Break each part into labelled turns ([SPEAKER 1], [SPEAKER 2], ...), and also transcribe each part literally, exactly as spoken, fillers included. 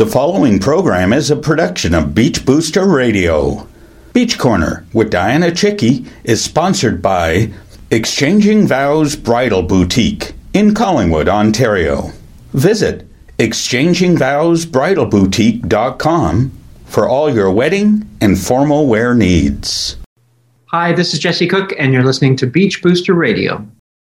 [SPEAKER 1] The following program is a production of Beach Booster Radio. Beach Corner with Diana Chicky is sponsored by Exchanging Vows Bridal Boutique in Collingwood, Ontario. Visit exchanging vows bridal boutique dot com for all your wedding and formal wear needs.
[SPEAKER 2] Hi, this is Jesse Cook, and you're listening to Beach Booster Radio.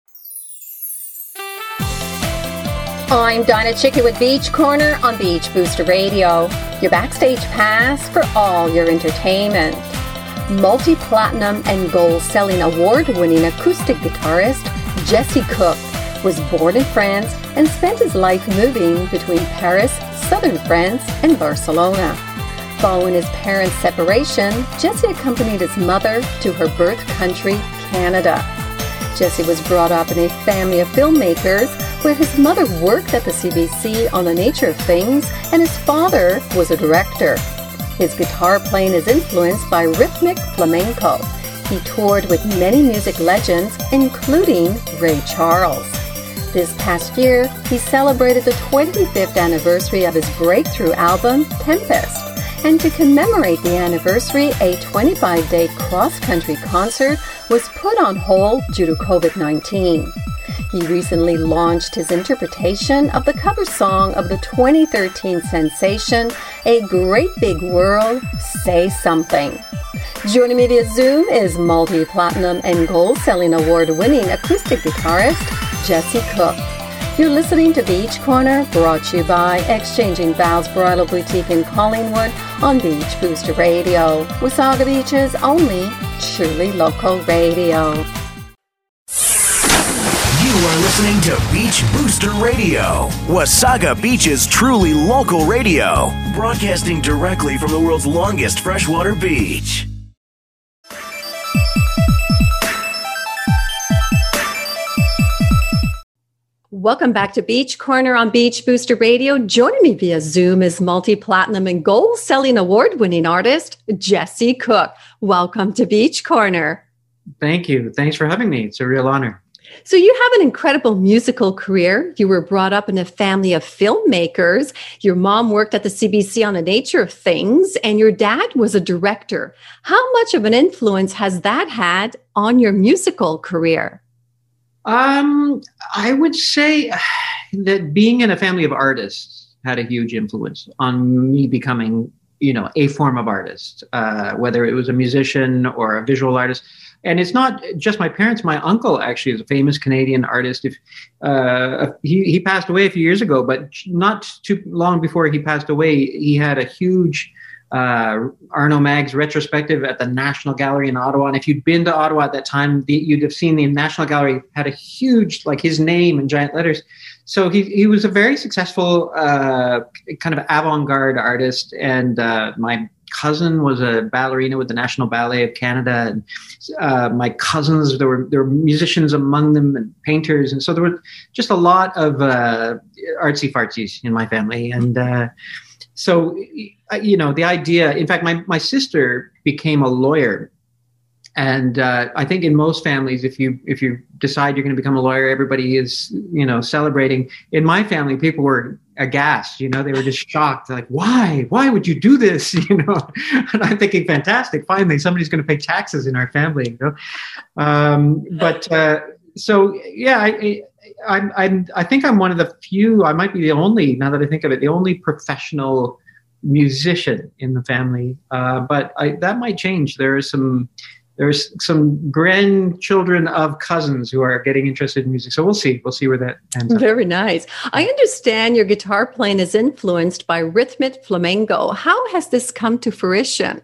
[SPEAKER 3] I'm Dinah Chicky with Beach Corner on Beach Booster Radio, your backstage pass for all your entertainment. Multi-platinum and gold-selling award-winning acoustic guitarist Jesse Cook was born in France and spent his life moving between Paris, southern France, and Barcelona. Following his parents' separation, Jesse accompanied his mother to her birth country, Canada. Jesse was brought up in a family of filmmakers where his mother worked at the C B C on the nature of things and his father was a director. His guitar playing is influenced by rhythmic flamenco. He toured with many music legends, including Ray Charles. This past year, he celebrated the twenty-fifth anniversary of his breakthrough album, Tempest. And to commemorate the anniversary, a twenty-five day cross-country concert was put on hold due to covid nineteen. He recently launched his interpretation of the cover song of the twenty thirteen sensation, A Great Big World, Say Something. Joining me via Zoom is multi-platinum and gold-selling award-winning acoustic guitarist Jesse Cook. You're listening to Beach Corner, brought to you by Exchanging Vows Bridal Boutique in Collingwood on Beach Booster Radio. Wasaga Beach's only truly local radio.
[SPEAKER 4] You are listening to Beach Booster Radio, Wasaga Beach's truly local radio, broadcasting directly from the world's longest freshwater beach.
[SPEAKER 3] Welcome back to Beach Corner on Beach Booster Radio. Joining me via Zoom is multi-platinum and gold-selling award-winning artist Jesse Cook. Welcome to Beach Corner.
[SPEAKER 2] Thank you. Thanks for having me. It's a real honor.
[SPEAKER 3] So you have an incredible musical career. You were brought up in a family of filmmakers. Your mom worked at the C B C on the nature of things, and your dad was a director. How much of an influence has that had on your musical career?
[SPEAKER 2] Um, I would say that being in a family of artists had a huge influence on me becoming, you know, a form of artist, uh, whether it was a musician or a visual artist. And it's not just my parents. My uncle actually is a famous Canadian artist. If uh, he, he passed away a few years ago, but not too long before he passed away, he had a huge uh, Arno Maggs retrospective at the National Gallery in Ottawa. And if you'd been to Ottawa at that time, the, you'd have seen the National Gallery had a huge, like his name in giant letters. So he he was a very successful uh, kind of avant-garde artist. And uh, my cousin was a ballerina with the National Ballet of Canada. And uh, my cousins, there were there were musicians among them and painters. And so there were just a lot of uh, artsy-fartsies in my family. And uh, so, you know, the idea, in fact, my, my sister became a lawyer. And uh, I think in most families, if you if you decide you're going to become a lawyer, everybody is, you know, celebrating. In my family, people were aghast. You know, they were just shocked. Like, why? Why would you do this? You know, and I'm thinking, fantastic. Finally, somebody's going to pay taxes in our family. You know, um, but uh, so yeah, I, I I'm I think I'm one of the few. I might be the only. Now that I think of it, the only professional musician in the family. Uh, but I, that might change. There are some. There's some grandchildren of cousins who are getting interested in music. So we'll see. We'll see where that ends up.
[SPEAKER 3] Very nice. I understand your guitar playing is influenced by rhythmic flamenco. How has this come to fruition?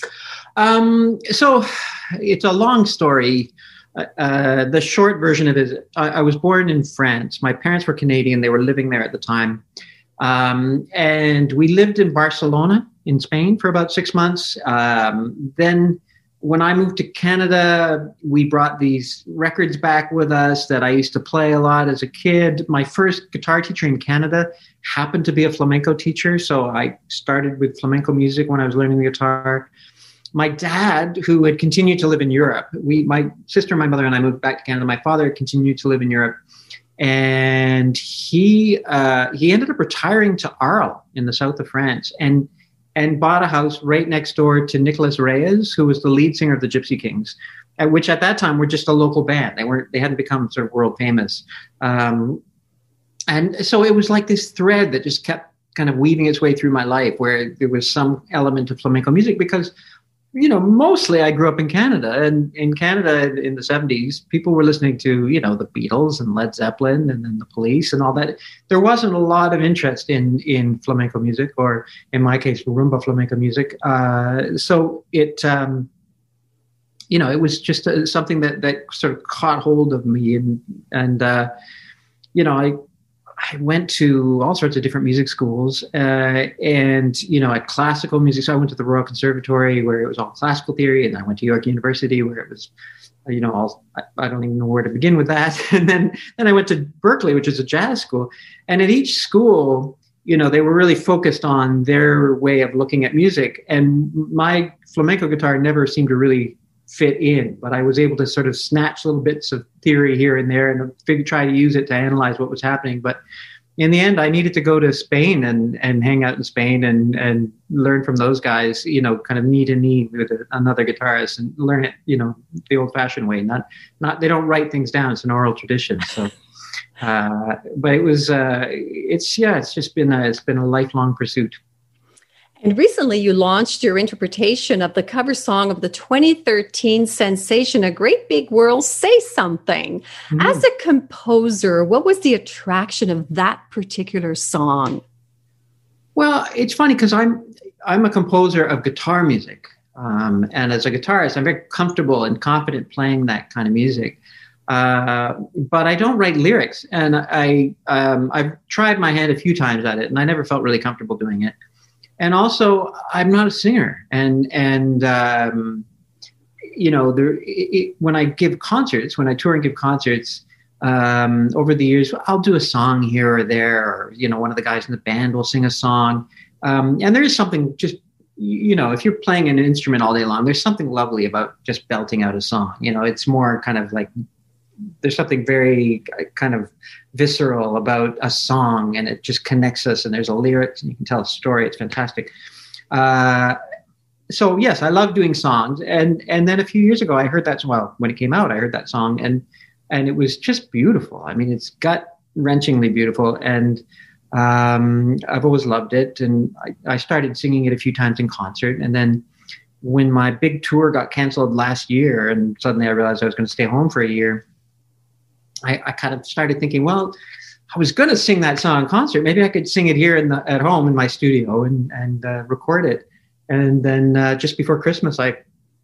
[SPEAKER 2] Um, so it's a long story. Uh, the short version of it is I, I was born in France. My parents were Canadian. They were living there at the time. Um, and we lived in Barcelona in Spain for about six months. Um, then when I moved to Canada, we brought these records back with us that I used to play a lot as a kid. My first guitar teacher in Canada happened to be a flamenco teacher. So I started with flamenco music when I was learning the guitar. My dad, who had continued to live in Europe, we, my sister, my mother, and I moved back to Canada. My father continued to live in Europe. and he uh, he ended up retiring to Arles in the south of France, and and bought a house right next door to Nicolas Reyes, who was the lead singer of the Gypsy Kings, at which at that time were just a local band. They weren't they hadn't become sort of world famous, um, and so it was like this thread that just kept kind of weaving its way through my life, where there was some element of flamenco music, because, you know, mostly I grew up in Canada, and in Canada in the seventies, people were listening to, you know, the Beatles and Led Zeppelin and then the Police and all that. There wasn't a lot of interest in, in flamenco music, or in my case, rumba flamenco music. Uh, so it, um, you know, it was just uh, something that, that sort of caught hold of me. And, and uh, you know, I, I went to all sorts of different music schools, uh, and, you know, at classical music. So I went to the Royal Conservatory, where it was all classical theory. And I went to York University, where it was, you know, all, I, I don't even know where to begin with that. And then, then I went to Berkeley, which is a jazz school. And at each school, you know, they were really focused on their way of looking at music. And my flamenco guitar never seemed to really fit in, but I was able to sort of snatch little bits of theory here and there and figure, try to use it to analyze what was happening. But in the end, I needed to go to Spain and, and hang out in Spain and, and learn from those guys, you know, kind of knee to knee with another guitarist, and learn it, you know, the old fashioned way. Not, not, they don't write things down. It's an oral tradition. So, uh, but it was, uh, it's, yeah, it's just been a, it's been a lifelong pursuit.
[SPEAKER 5] And recently you launched your interpretation of the cover song of the twenty thirteen sensation, A Great Big World, Say Something. Mm-hmm. As a composer, what was the attraction of that particular song?
[SPEAKER 2] Well, it's funny because I'm I'm a composer of guitar music. Um, and as a guitarist, I'm very comfortable and confident playing that kind of music. Uh, but I don't write lyrics. And I, um, I've tried my hand a few times at it, and I never felt really comfortable doing it. And also, I'm not a singer, and and um, you know, there. It, it, when I give concerts, when I tour and give concerts, um, over the years, I'll do a song here or there, or, you know, one of the guys in the band will sing a song, um, and there is something just, you know, if you're playing an instrument all day long, there's something lovely about just belting out a song. You know, it's more kind of like, there's something very kind of visceral about a song, and it just connects us, and there's a lyrics, and you can tell a story. It's fantastic. Uh, so yes, I love doing songs. And, and then a few years ago, I heard that, well, when it came out, I heard that song, and, and it was just beautiful. I mean, it's gut wrenchingly beautiful. And, um, I've always loved it. And I, I started singing it a few times in concert. And then when my big tour got canceled last year, and suddenly I realized I was going to stay home for a year, I, I kind of started thinking, well, I was going to sing that song in concert. Maybe I could sing it here in the, at home in my studio and, and uh, record it. And then uh, just before Christmas, I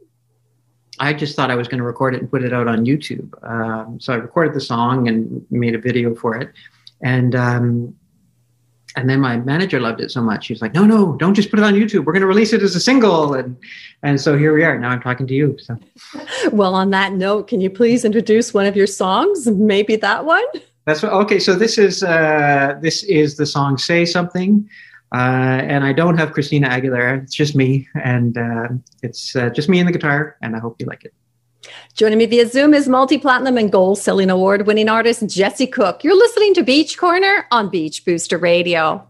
[SPEAKER 2] I just thought I was going to record it and put it out on YouTube. Um, so I recorded the song and made a video for it. And um, and then my manager loved it so much. She was like, no, no, don't just put it on YouTube. We're going to release it as a single. And and so here we are. Now I'm talking to you. So.
[SPEAKER 5] Well, on that note, can you please introduce one of your songs? Maybe that one?
[SPEAKER 2] That's what, okay. So this is uh, this is the song Say Something. Uh, and I don't have Christina Aguilera. It's just me. And uh, it's uh, just me and the guitar. And I hope you like it.
[SPEAKER 5] Joining me via Zoom is multi-platinum and gold-selling award-winning artist Jesse Cook. You're listening to Beach Corner on Beach Booster Radio.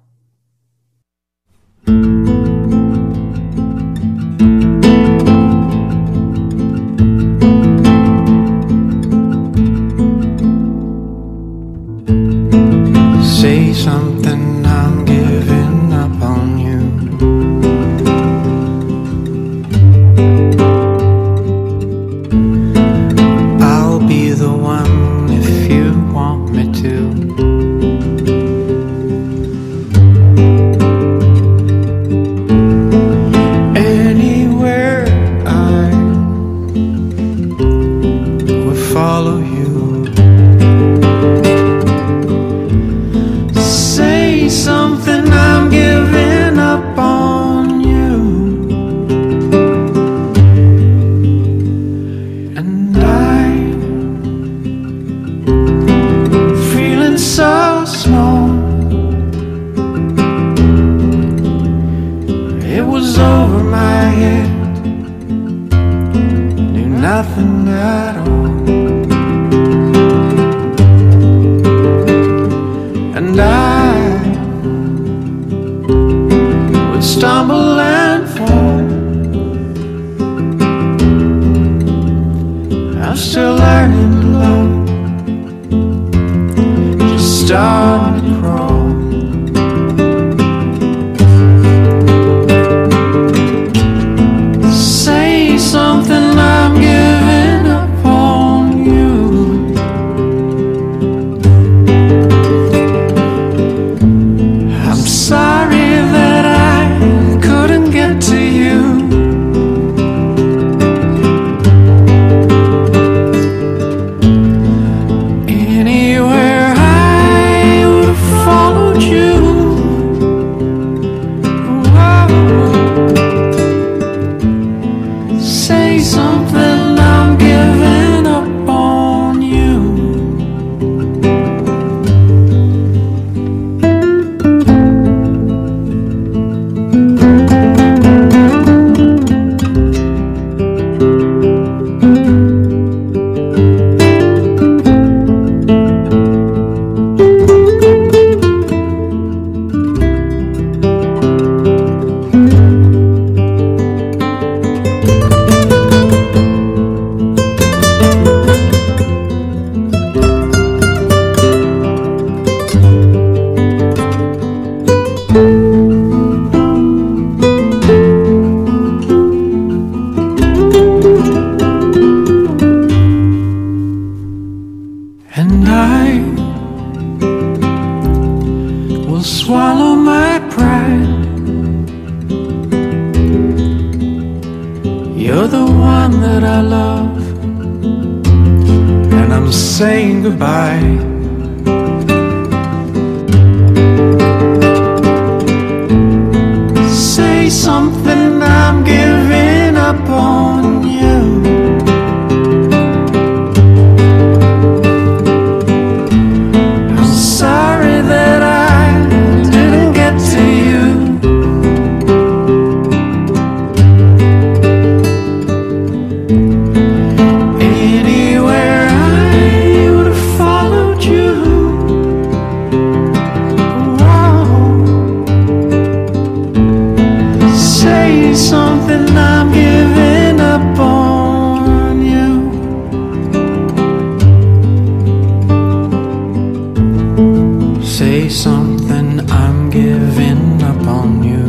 [SPEAKER 6] Say something, I'm giving up on you. I'll be the one if you want me to. Anywhere I would follow you. Say something, I'm giving up on you. And I'm feeling so small. It was over my head, knew nothing at all. stumble and fall. I'm still learning to love, just starting to crawl. Say something, I'm giving up on you. I'm sorry that I couldn't get to you. Anywhere I would have followed you. Whoa. Say something, I'm giving up on you. And I will swallow my pride. You're the one that I love, and I'm saying goodbye. Say something, I'm giving up on you. I'm sorry that I didn't get to you. Anywhere I would have followed you. Whoa. Say something, I'm giving up on you. Say something, I'm giving up on you.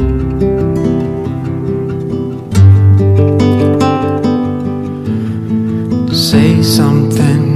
[SPEAKER 6] Say something.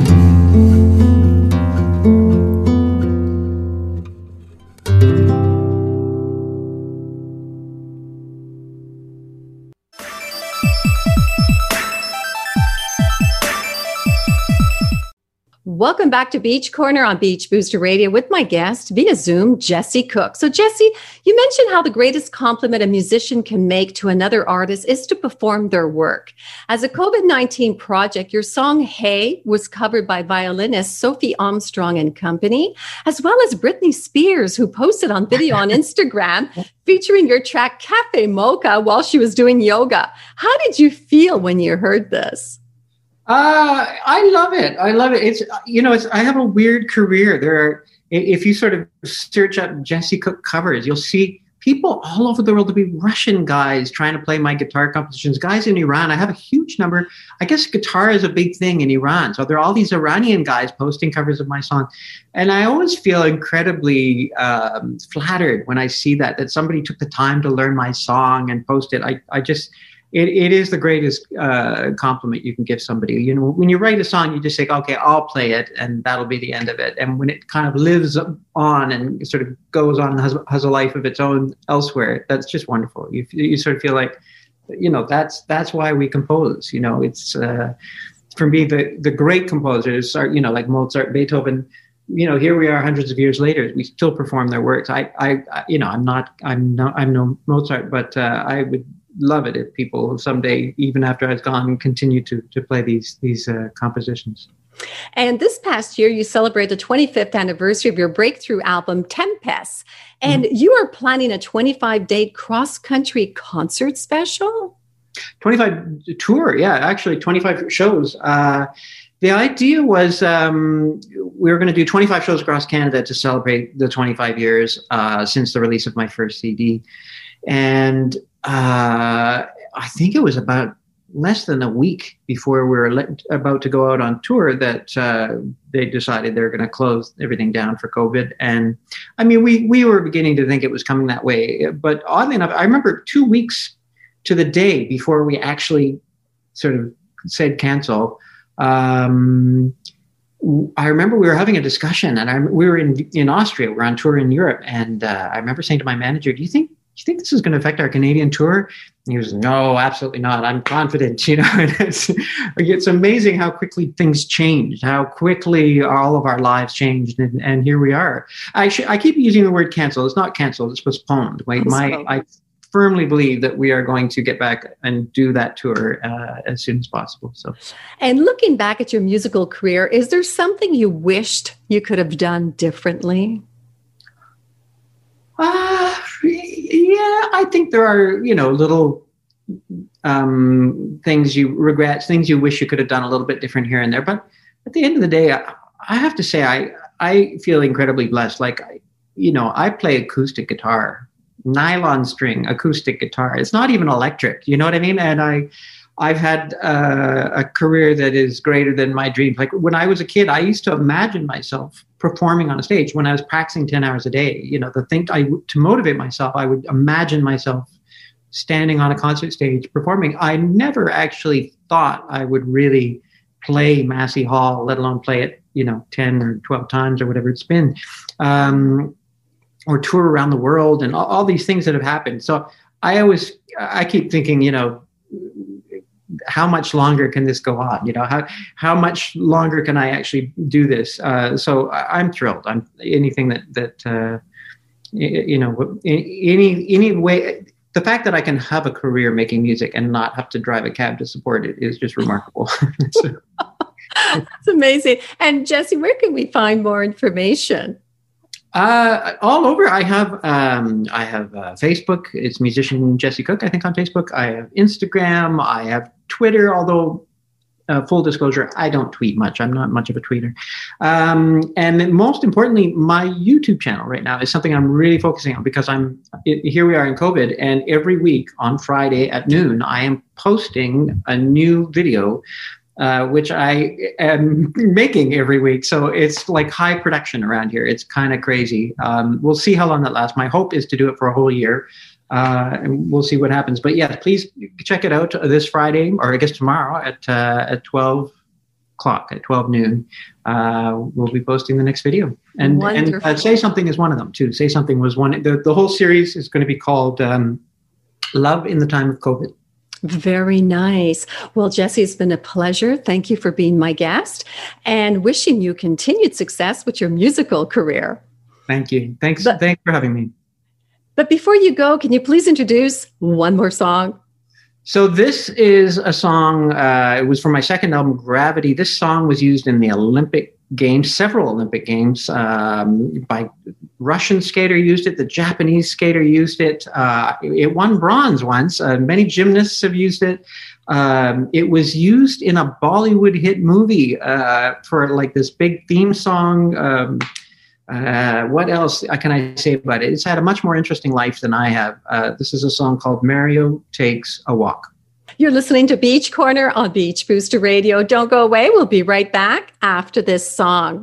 [SPEAKER 5] Welcome back to Beach Corner on Beach Booster Radio with my guest via Zoom, Jesse Cook. So Jesse, you mentioned how the greatest compliment a musician can make to another artist is to perform their work. As a COVID nineteen project, your song Hey was covered by violinist Sophie Armstrong and Company, as well as Britney Spears, who posted on video on Instagram featuring your track Cafe Mocha while she was doing yoga. How did you feel when you heard this?
[SPEAKER 2] Uh, I love it. I love it. It's, you know, it's, I have a weird career. There are, if you sort of search up Jesse Cook covers, you'll see people all over the world. There'll be Russian guys trying to play my guitar compositions, guys in Iran. I have a huge number. I guess guitar is a big thing in Iran. So there are all these Iranian guys posting covers of my song. And I always feel incredibly um, flattered when I see that, that somebody took the time to learn my song and post it. I, I just... It, it is the greatest uh, compliment you can give somebody. You know, when you write a song, you just say, okay, I'll play it and that'll be the end of it. And when it kind of lives on and sort of goes on and has, has a life of its own elsewhere, that's just wonderful. You, you sort of feel like, you know, that's that's why we compose. You know, it's, uh, for me, the, the great composers are, you know, like Mozart, Beethoven, you know, here we are hundreds of years later, we still perform their works. I, I, I you know, I'm not, I'm not, I'm no Mozart, but uh, I would love it if people someday, even after I've gone, continue to to play these these uh, compositions.
[SPEAKER 5] And this past year, you celebrate the twenty-fifth anniversary of your breakthrough album, Tempest. And mm-hmm. you are planning a twenty-five day cross-country concert special?
[SPEAKER 2] twenty-five tour, yeah, actually twenty-five shows. Uh, The idea was um, we were going to do twenty-five shows across Canada to celebrate the twenty-five years uh, since the release of my first C D. And uh, I think it was about less than a week before we were let, about to go out on tour that uh, they decided they were going to close everything down for COVID. And I mean, we we were beginning to think it was coming that way. But oddly enough, I remember two weeks to the day before we actually sort of said cancel, Um, I remember we were having a discussion, and I, we were in in Austria. We're on tour in Europe, and uh, I remember saying to my manager, "Do you think do you think this is going to affect our Canadian tour?" And he was, "No, absolutely not. I'm confident." You know, and it's it's amazing how quickly things changed, how quickly all of our lives changed, and, and here we are. I sh- I keep using the word cancel. It's not canceled. It's postponed. Like my I firmly believe that we are going to get back and do that tour uh, as soon as possible. So,
[SPEAKER 5] and looking back at your musical career, is there something you wished you could have done differently?
[SPEAKER 2] Uh, yeah, I think there are, you know, little um, things you regret, things you wish you could have done a little bit different here and there. But at the end of the day, I, I have to say, I, I feel incredibly blessed. Like, I, you know, I play acoustic guitar. Nylon string acoustic guitar. It's not even electric. You know what I mean? And I, I've had uh, a career that is greater than my dreams. Like when I was a kid, I used to imagine myself performing on a stage when I was practicing ten hours a day. You know, the thing I to motivate myself, I would imagine myself standing on a concert stage performing. I never actually thought I would really play Massey Hall, let alone play it, you know, ten or twelve times or whatever it's been. Um, or tour around the world and all, all these things that have happened. So I always, I keep thinking, you know, how much longer can this go on? You know, how, how much longer can I actually do this? Uh, so I, I'm thrilled. I'm anything that, that, uh, you know, any, any way, the fact that I can have a career making music and not have to drive a cab to support it is just remarkable. So.
[SPEAKER 5] That's amazing. And Jesse, where can we find more information?
[SPEAKER 2] Uh, all over. I have um, I have uh, Facebook. It's musician Jesse Cook, I think, on Facebook. I have Instagram. I have Twitter, although uh, full disclosure, I don't tweet much. I'm not much of a tweeter. Um, and most importantly, my YouTube channel right now is something I'm really focusing on because I'm it, here we are in COVID, and every week on Friday at noon, I am posting a new video Uh, which I am making every week. So it's like high production around here. It's kind of crazy. Um, we'll see how long that lasts. My hope is to do it for a whole year. Uh, and we'll see what happens. But yeah, please check it out this Friday, or I guess tomorrow at uh, at twelve o'clock, at twelve noon. Uh, we'll be posting the next video. And, and uh, Say Something is one of them too. Say Something was one. The, the whole series is going to be called um, Love in the Time of COVID.
[SPEAKER 5] Very nice. Well, Jesse, it's been a pleasure. Thank you for being my guest and wishing you continued success with your musical career.
[SPEAKER 2] Thank you. Thanks,
[SPEAKER 5] but,
[SPEAKER 2] thanks for having me.
[SPEAKER 5] But before you go, can you please introduce one more song?
[SPEAKER 2] So this is a song, uh, it was from my second album, Gravity. This song was used in the Olympic Games, several Olympic Games. Um, by Russian skater used it, the Japanese skater used it. Uh, it won bronze once. Uh, many gymnasts have used it. Um, it was used in a Bollywood hit movie uh, for like this big theme song. Um, uh, what else can I say about it? It's had a much more interesting life than I have. Uh, this is a song called Mario Takes a Walk.
[SPEAKER 5] You're listening to Beach Corner on Beach Booster Radio. Don't go away. We'll be right back after this song.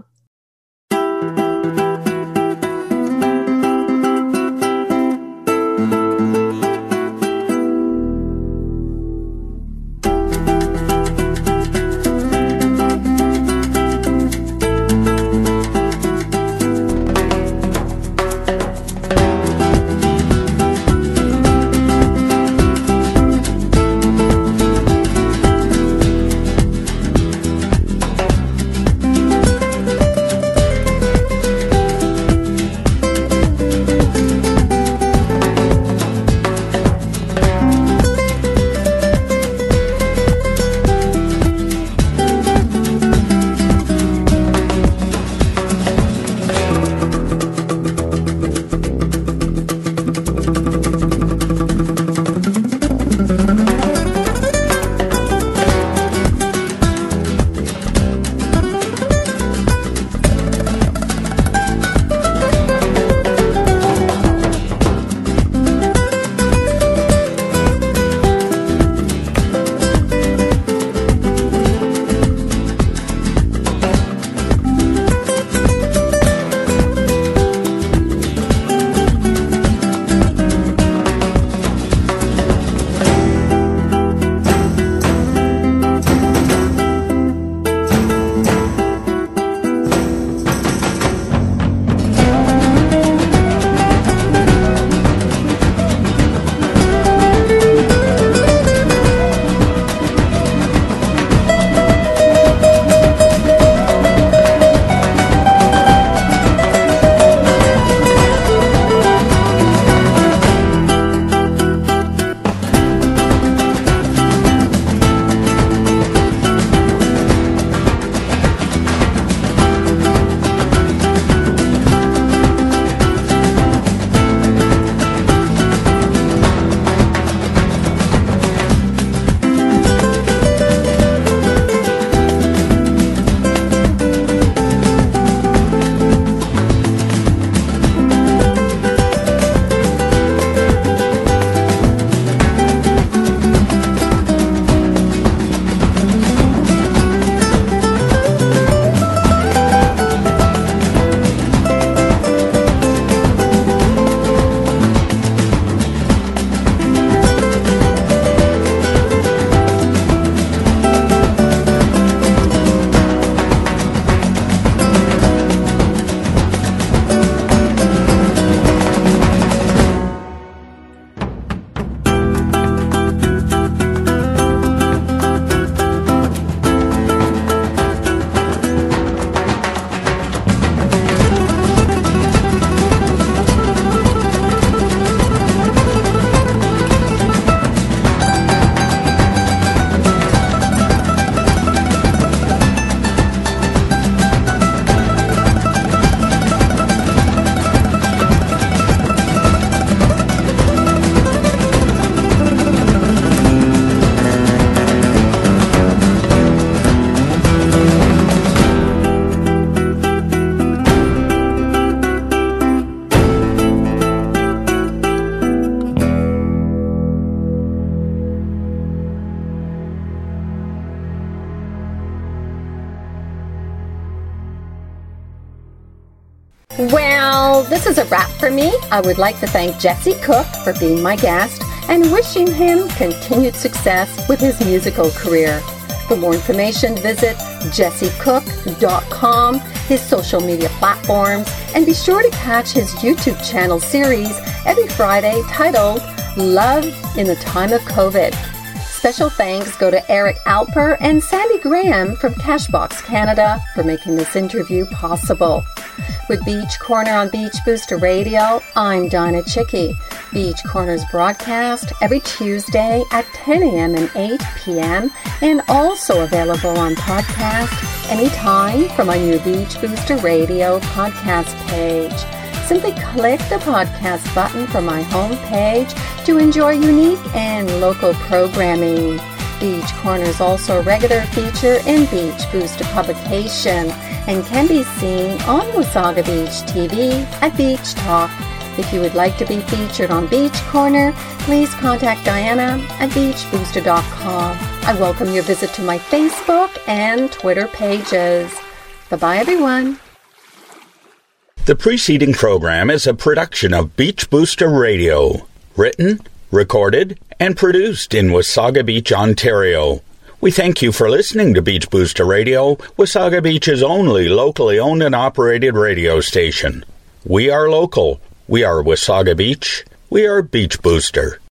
[SPEAKER 3] this is a wrap for me. I would like to thank Jesse Cook for being my guest and wishing him continued success with his musical career. For more information, visit jesse cook dot com, his social media platforms, and be sure to catch his YouTube channel series every Friday titled Love in the Time of COVID. Special thanks go to Eric Alper and Sandy Graham from Cashbox Canada for making this interview possible. With Beach Corner on Beach Booster Radio, I'm Dinah Chicky. Beach Corner's broadcast every Tuesday at ten a.m. and eight p.m. and also available on podcast anytime from our new Beach Booster Radio podcast page. Simply click the podcast button from my homepage to enjoy unique and local programming. Beach Corner is also a regular feature in Beach Booster publication and can be seen on Wasaga Beach T V at Beach Talk. If you would like to be featured on Beach Corner, please contact Diana at beach booster dot com. I welcome your visit to my Facebook and Twitter pages. Bye-bye, everyone.
[SPEAKER 1] The preceding program is a production of Beach Booster Radio, written, recorded, and produced in Wasaga Beach, Ontario. We thank you for listening to Beach Booster Radio, Wasaga Beach's only locally owned and operated radio station. We are local. We are Wasaga Beach. We are Beach Booster.